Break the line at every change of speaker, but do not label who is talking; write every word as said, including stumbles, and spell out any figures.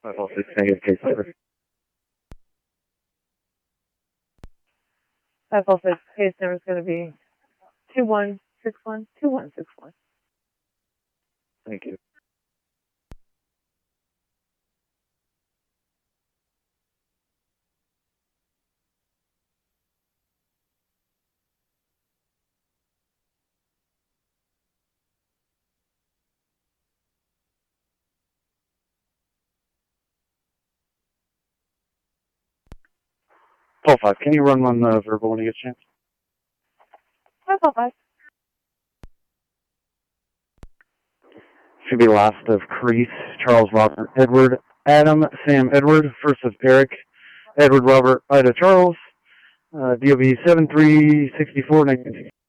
five all six negative case over.
five all six case number is going to be two one six one, two one six one.
Thank you. Paul five, can you run one uh, verbal when you get a chance?
five all five.
Should be last of Crease, Charles, Robert, Edward, Adam, Sam, Edward, first of Eric, Edward, Robert, Ida, Charles, uh, D O B seven three six four nineteen sixty.